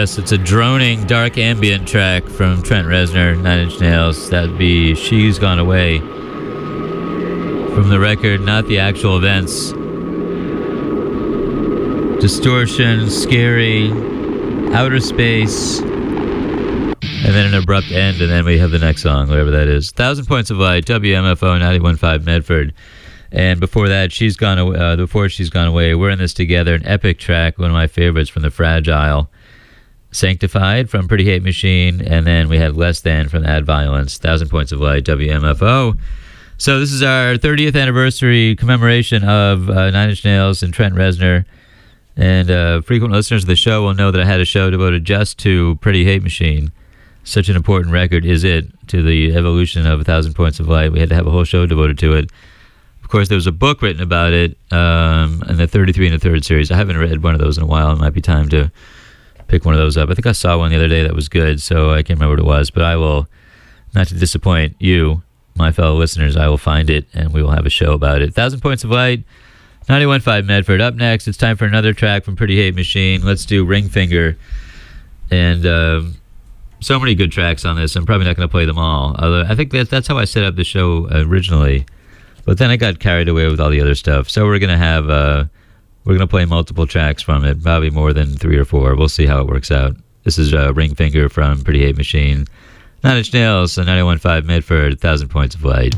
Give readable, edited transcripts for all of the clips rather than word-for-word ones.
Yes, it's a droning, dark ambient track from Trent Reznor, Nine Inch Nails. That'd be She's Gone Away. From the record, not the actual events. Distortion, scary, outer space, and then an abrupt end, and then we have the next song, whatever that is. 1,000 Points of Light, WMFO 91.5 Medford. And before that, She's Gone Away. Before She's Gone Away, We're in This Together, an epic track, one of my favorites from The Fragile. Sanctified from Pretty Hate Machine, and then we had Less Than from Add Violence. 1,000 Points of Light, WMFO. So this is our 30th anniversary commemoration of Nine Inch Nails and Trent Reznor. And frequent listeners of the show will know that I had a show devoted just to Pretty Hate Machine. Such an important record is it to the evolution of 1,000 Points of Light. We had to have a whole show devoted to it. Of course, there was a book written about it in the 33 and the Third series. I haven't read one of those in a while. It might be time to pick one of those up. I think I saw one the other day that was good, so I can't remember what it was. But I will, not to disappoint you, my fellow listeners, I will find it, and we will have a show about it. 1,000 Points of Light, 91.5 Medford. Up next, it's time for another track from Pretty Hate Machine. Let's do Ring Finger. And so many good tracks on this. I'm probably not going to play them all. Although I think that's how I set up the show originally. But then I got carried away with all the other stuff. So we're going to have... we're going to play multiple tracks from it, probably more than 3 or 4. We'll see how it works out. This is Ring Finger from Pretty Hate Machine. Nine Inch Nails, 91.5 Medford, 1,000 Points of Light.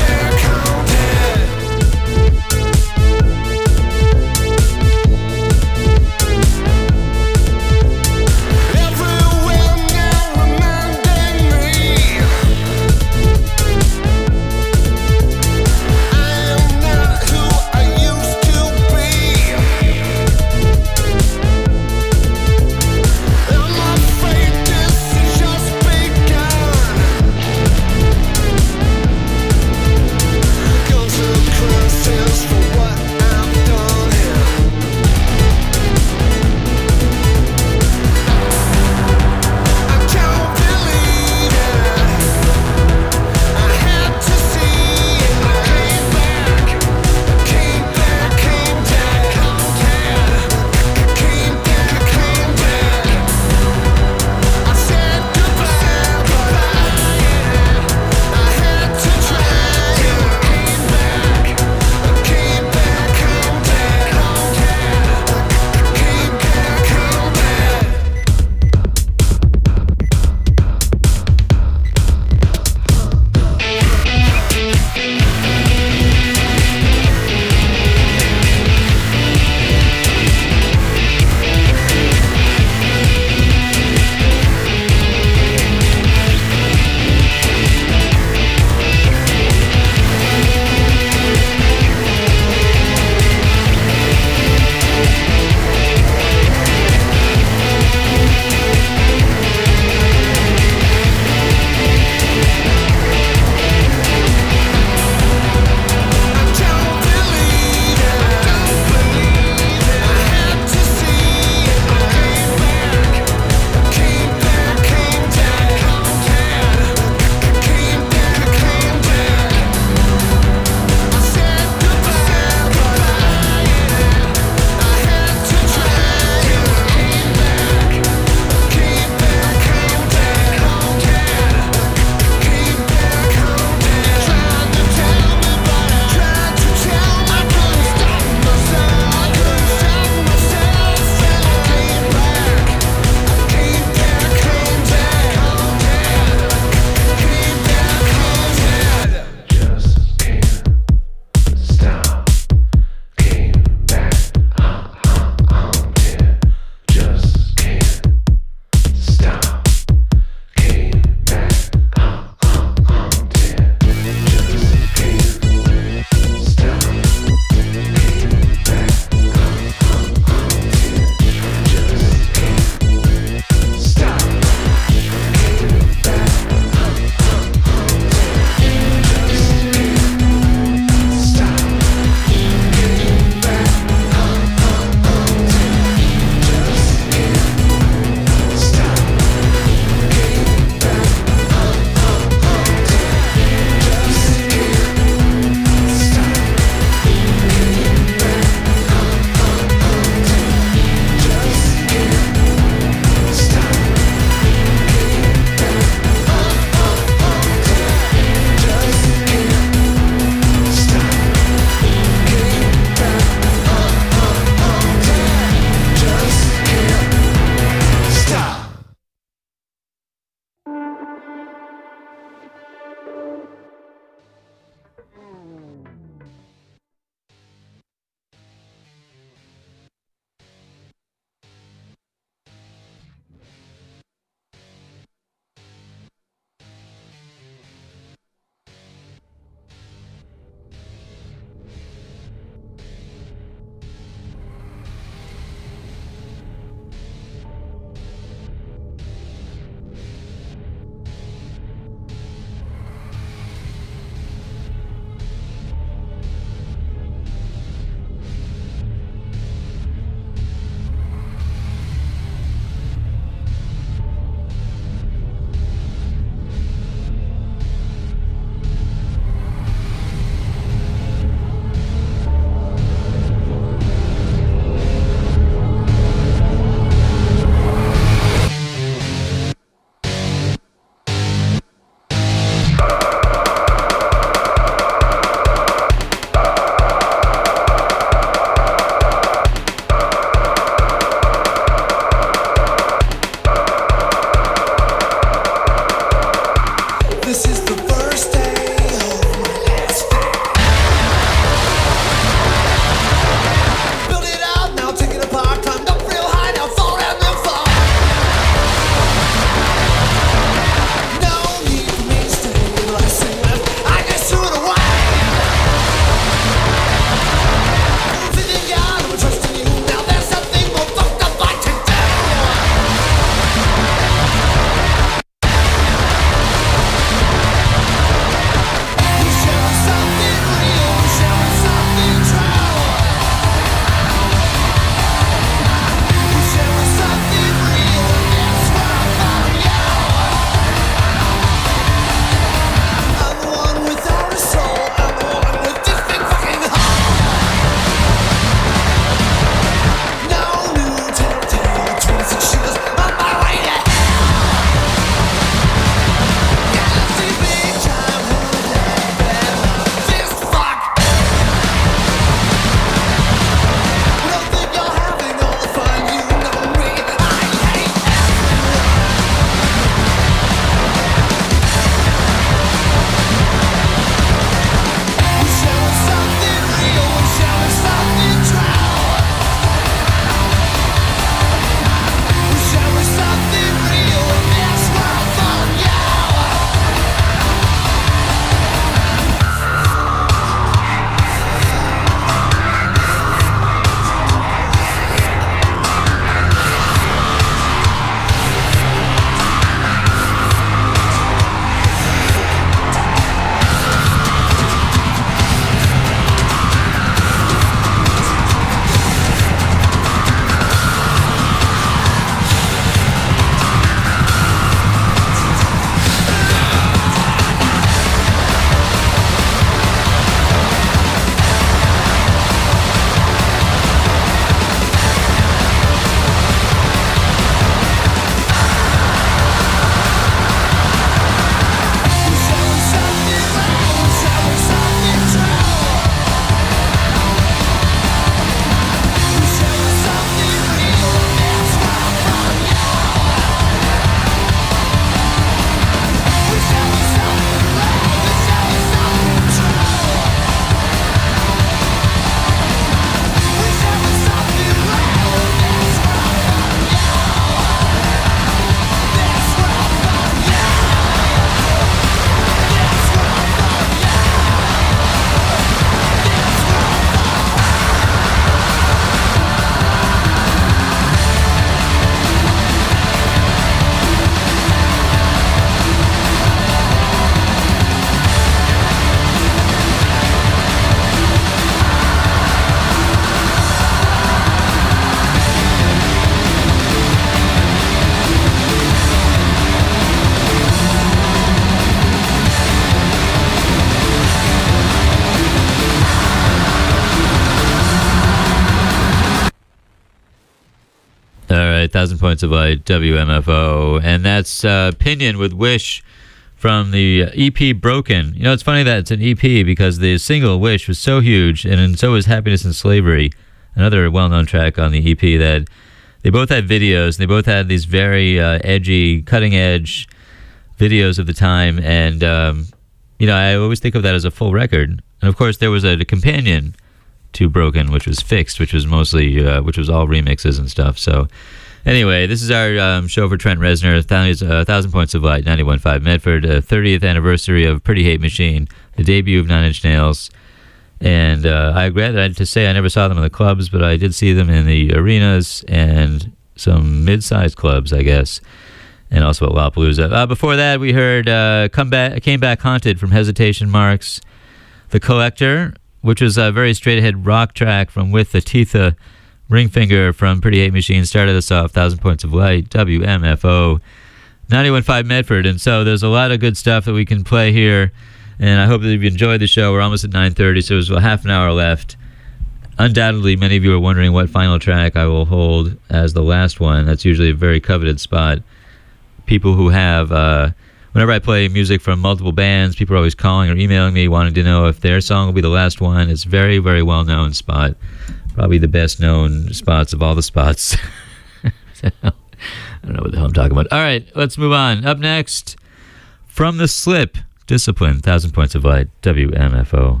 Points of Light, WMFO. And that's Pinion with Wish from the EP Broken. You know, it's funny that it's an EP because the single Wish was so huge, and so was Happiness and Slavery, another well-known track on the EP, that they both had videos, and they both had these very edgy, cutting-edge videos of the time. And, you know, I always think of that as a full record. And, of course, there was a companion to Broken, which was Fixed, which was mostly, which was all remixes and stuff. So, anyway, this is our show for Trent Reznor, 1,000 Points of Light, 91.5 Medford, 30th anniversary of Pretty Hate Machine, the debut of Nine Inch Nails. And I regret to say I never saw them in the clubs, but I did see them in the arenas and some mid-sized clubs, I guess, and also at Lollapalooza. Before that, we heard Came Back Haunted from Hesitation Marks, The Collector, which was a very straight-ahead rock track from With the Teetha, Ringfinger from Pretty Hate Machine started us off, 1,000 Points of Light, WMFO, 91.5 Medford. And so there's a lot of good stuff that we can play here, and I hope that you've enjoyed the show. We're almost at 9:30, so there's a half an hour left. Undoubtedly, many of you are wondering what final track I will hold as the last one. That's usually a very coveted spot. People who have... whenever I play music from multiple bands, people are always calling or emailing me wanting to know if their song will be the last one. It's a very, very well-known spot. Probably the best-known spots of all the spots. I don't know what the hell I'm talking about. All right, let's move on. Up next, From the Slip, Discipline, 1,000 Points of Light, WMFO.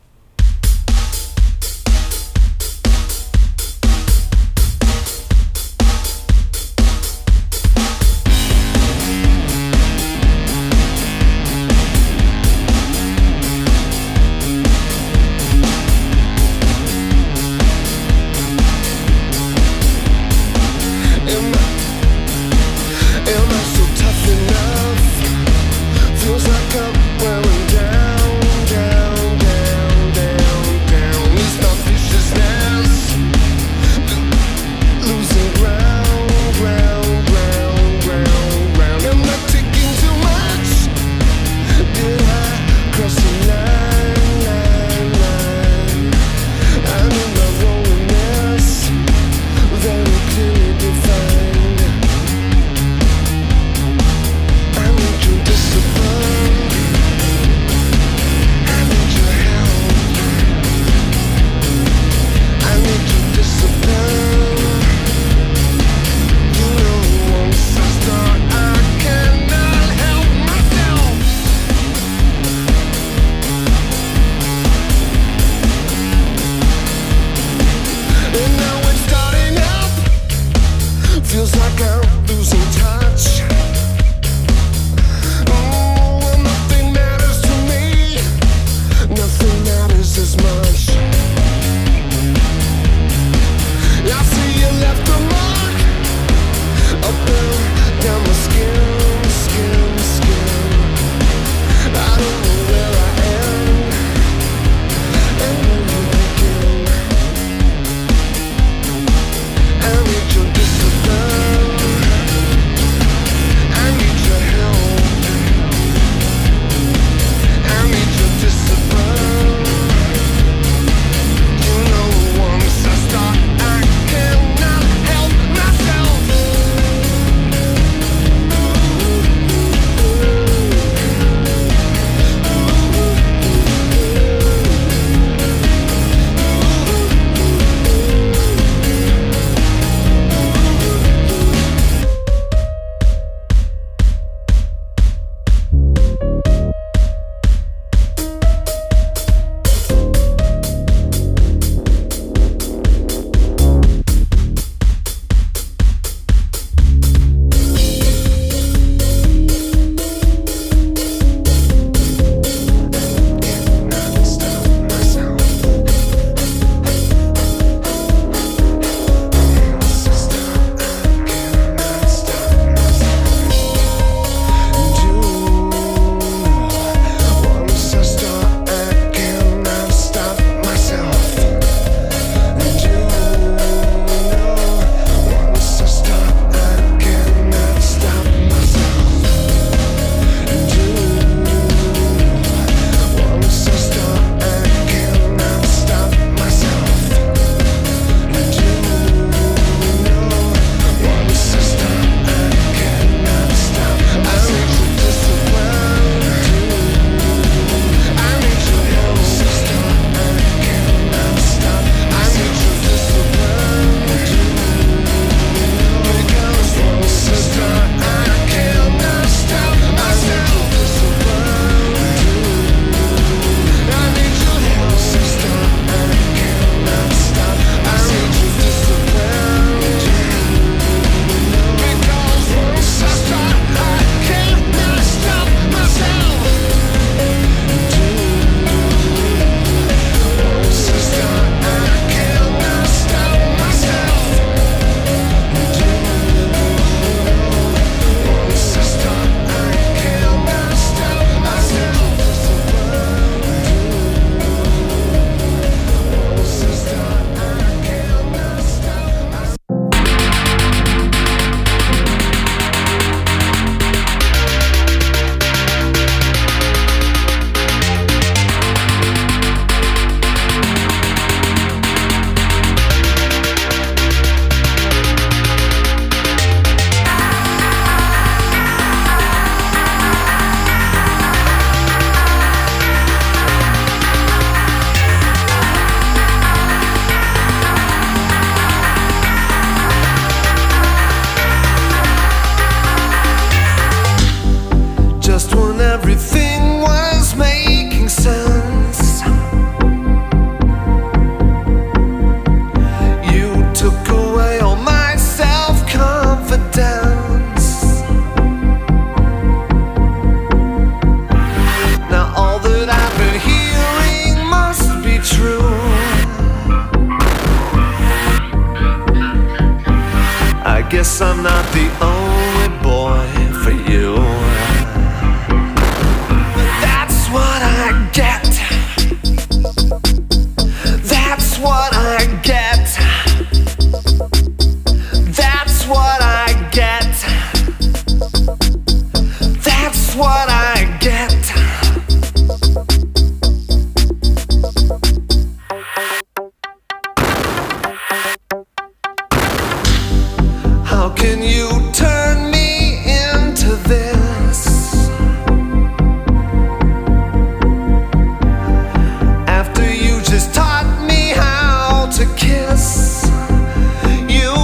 Feels like I'm wearing down, down, down. the only boy for you. That's what I get. That's what I get. That's what I get. That's what I get. How can you turn me into this? After you just taught me how to kiss you,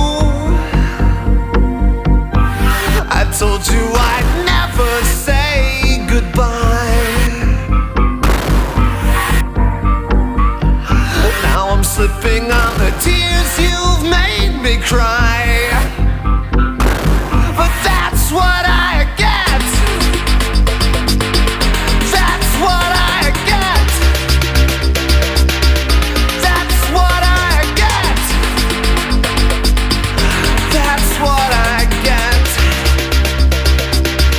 I told you I'd never say goodbye. Now I'm slipping on the tears you've made me cry. But that's what I get. That's what I get. That's what I get. That's what I get.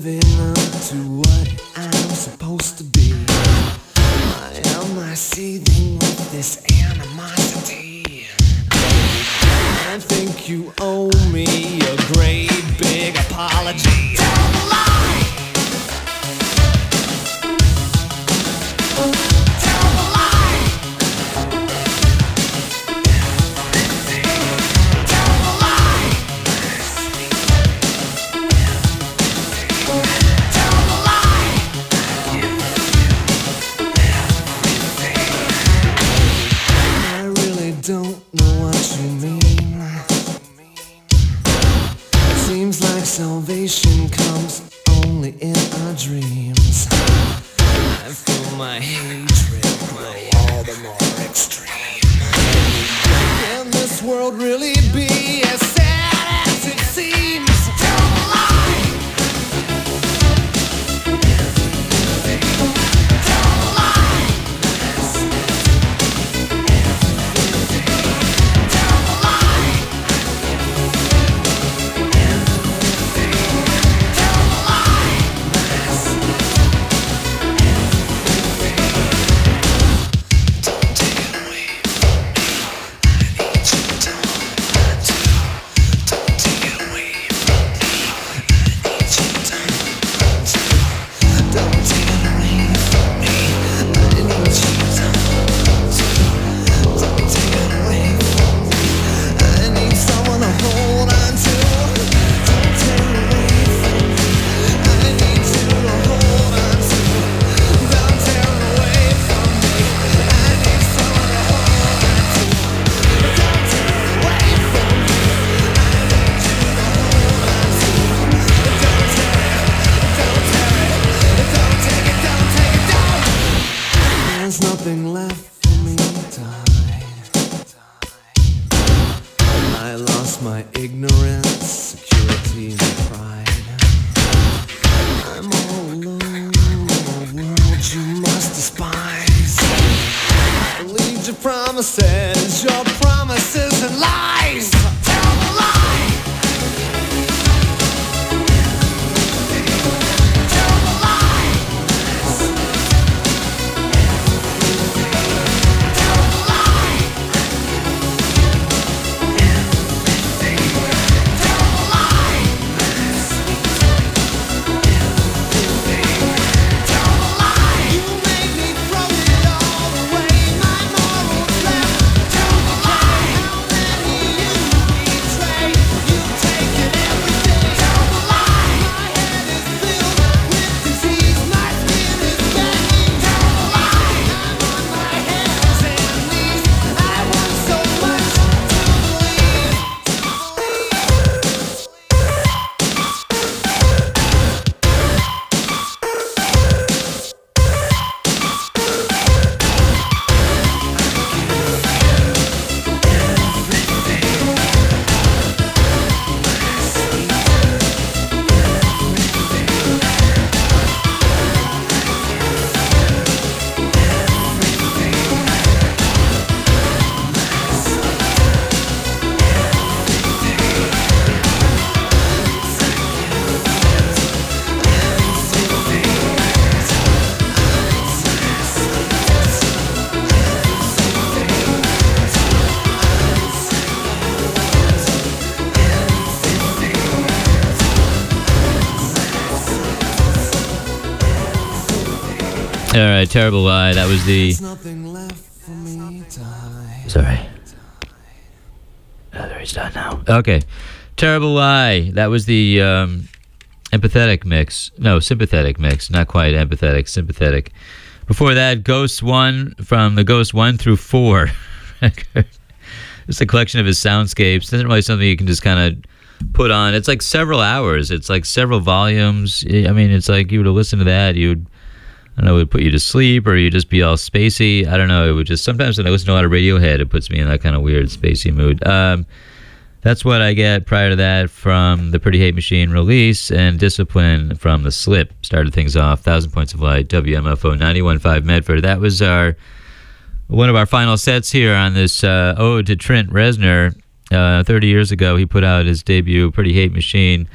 living up to what I'm supposed to be? Why am I seething with this animosity? I think you owe me a great big apology. Tell the lie! Tell the lie! Tell the lie! Tell the lie! I really don't know what you mean. Seems like salvation comes only in our dreams. I feel my hatred grow all the more extreme. Can this world really be as sad as it seems? Tell the lie! Tell the lie! Tell the lie! There's nothing left for me to hide. I lost my ignorance, security, and pride. I'm all alone in a world you must despise. I believed your promises and lies. Tell the lie. Tell the lie. Tell the lie. Tell the lie. Tell the lie. You made me throw it all away. My morals left. Tell the lie. How many you betray? You've taken everything. Tell the lie. My head is filled with disease. My skin is begging. Tell the lie. I'm on my hands and knees. I want so much to believe. All right, Terrible Lie. That was the... There's nothing left for me to hide. Sorry. Oh, there he's done now. Okay. Terrible Lie. That was the empathetic mix. No, sympathetic mix. Not quite empathetic, sympathetic. Before that, Ghost 1 from the Ghost 1 through 4 record. It's a collection of his soundscapes. It's not really something you can just kind of put on. It's like several hours. It's like several volumes. I mean, it's like you would have listened to that, you'd... I don't know, it would put you to sleep or you'd just be all spacey. I don't know. It would just, sometimes when I listen to a lot of Radiohead, it puts me in that kind of weird spacey mood. That's what I get prior to that from the Pretty Hate Machine release, and Discipline from The Slip started things off. 1,000 Points of Light, WMFO 91.5 Medford. That was one of our final sets here on this ode to Trent Reznor. 30 years ago, he put out his debut Pretty Hate Machine.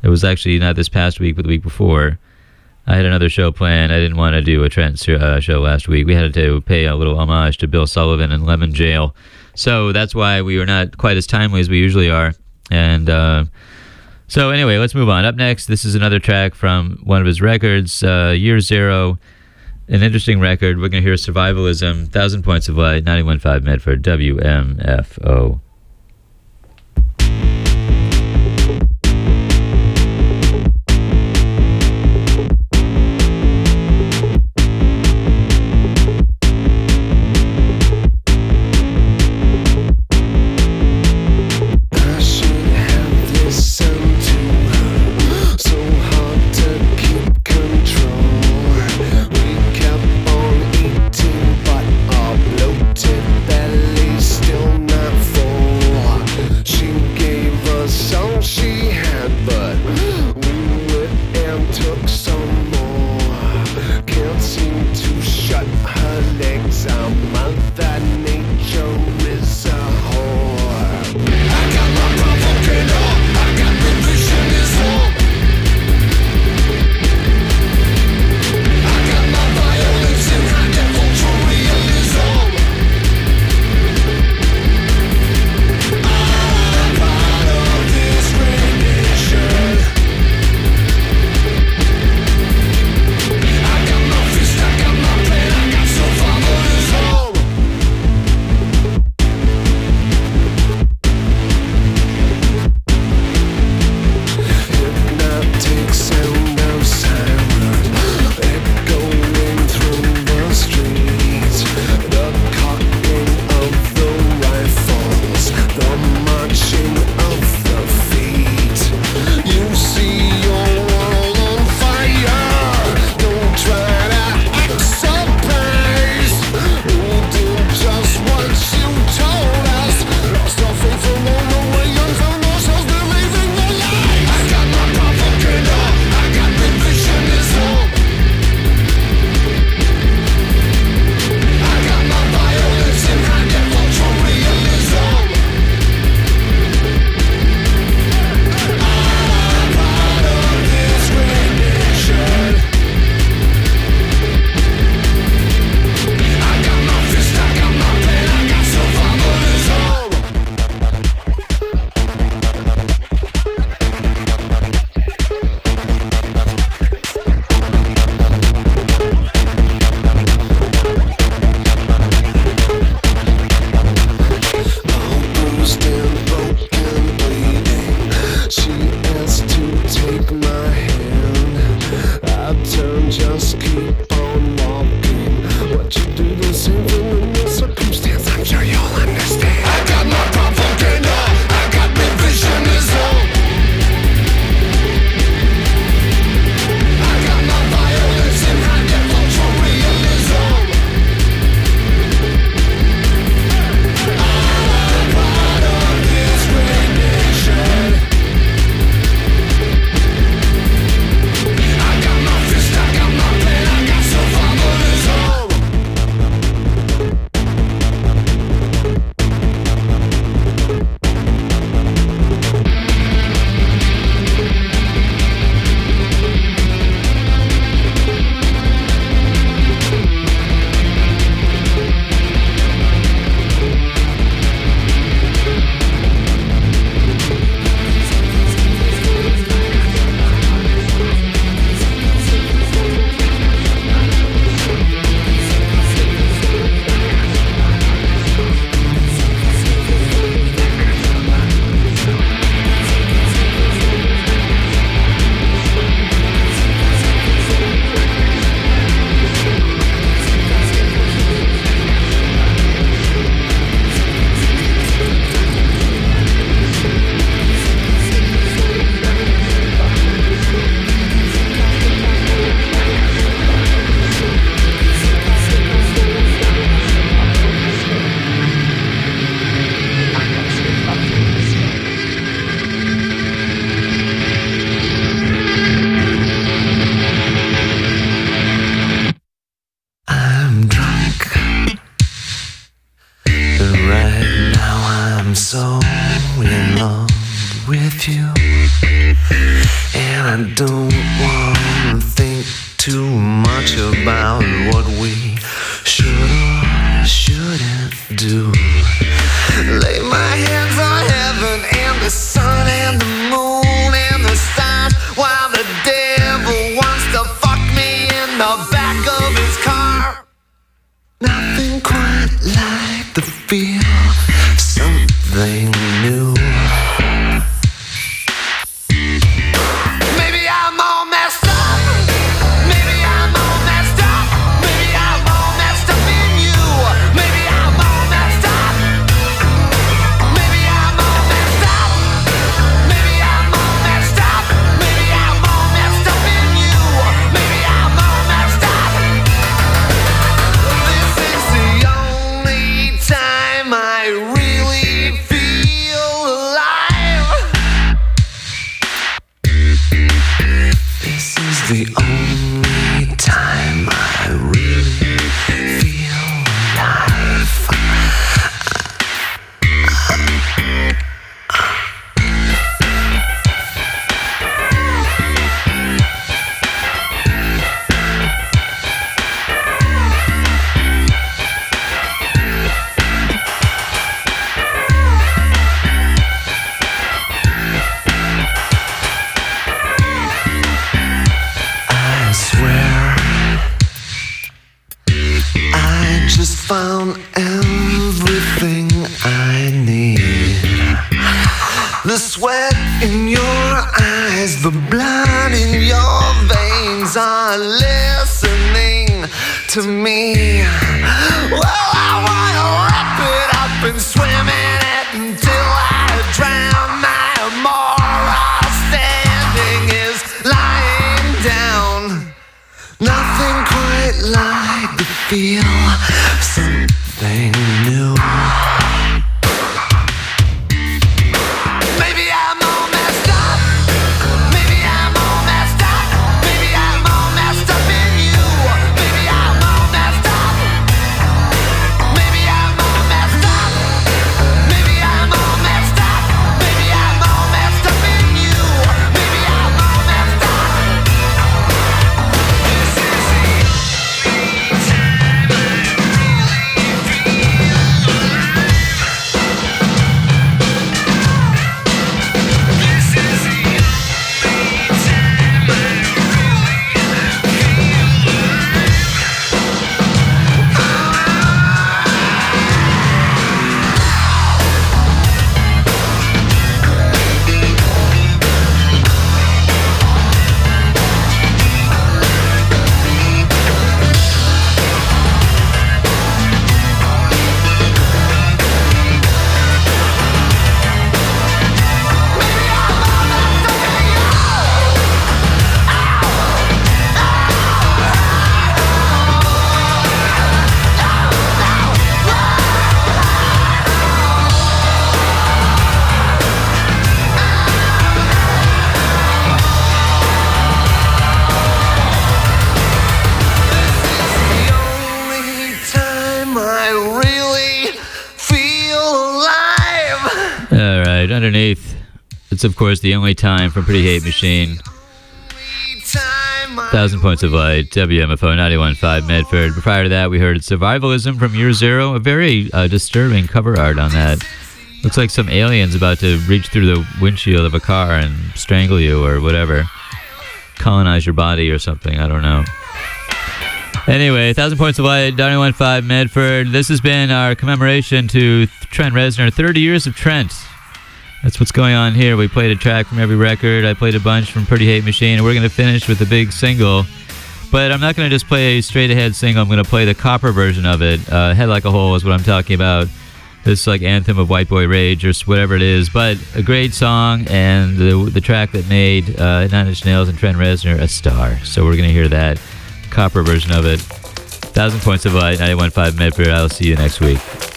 It was actually not this past week, but the week before. I had another show planned. I didn't want to do a Trent show last week. We had to pay a little homage to Bill Sullivan and Lemon Jail. So that's why we were not quite as timely as we usually are. And so anyway, let's move on. Up next, this is another track from one of his records, Year Zero. An interesting record. We're going to hear Survivalism, 1,000 Points of Light, 91.5 Medford, WMFO. I got my fist, I got my pen, I got I don't want to think too much about what we should or shouldn't do. Lay my hands on heaven and the sun and the moon and the stars, while the devil wants to fuck me in the back of his car. Nothing quite like the feel of something new. Maybe I'm all messed up. Maybe I'm all messed up. Maybe I'm all messed up in you. Maybe I'm all messed up. Maybe I'm all messed up. Maybe I'm all messed up. Maybe I'm all messed up in you. Maybe I'm all messed up. This is the only time I really feel alive. This is the only time I really feel alive. I swear I just found everything I need. The sweat in your eyes, the blood in your veins are listening to me. Well, I wanna wrap it up and swim in it until I drown. My moral standing is lying down. Nothing quite like the feel of something new. Maybe I'm all messed up. Maybe I'm all messed up. Maybe I'm all messed up in you. Maybe I'm all messed up. Maybe I'm all messed up. Maybe I'm all messed up. Maybe I'm all messed up in you. Maybe I'm all messed up. This is the only time I really feel alive. All right, underneath. It's, of course, the only time from Pretty Hate Machine. 1,000 Points of Light, WMFO 91.5 Medford. But prior to that, we heard Survivalism from Year Zero. A very disturbing cover art on that. Looks like some aliens about to reach through the windshield of a car and strangle you or whatever. Colonize your body or something. I don't know. Anyway, 1,000 Points of Light, 91.5 Medford. This has been our commemoration to Trent Reznor, 30 years of Trent. That's what's going on here. We played a track from every record. I played a bunch from Pretty Hate Machine, and we're going to finish with a big single. But I'm not going to just play a straight-ahead single. I'm going to play the copper version of it. Head Like a Hole is what I'm talking about. This like anthem of white boy rage or whatever it is. But a great song, and the track that made Nine Inch Nails and Trent Reznor a star. So we're going to hear that copper version of it. 1,000 Points of Light, 91.5 Medford. I'll see you next week.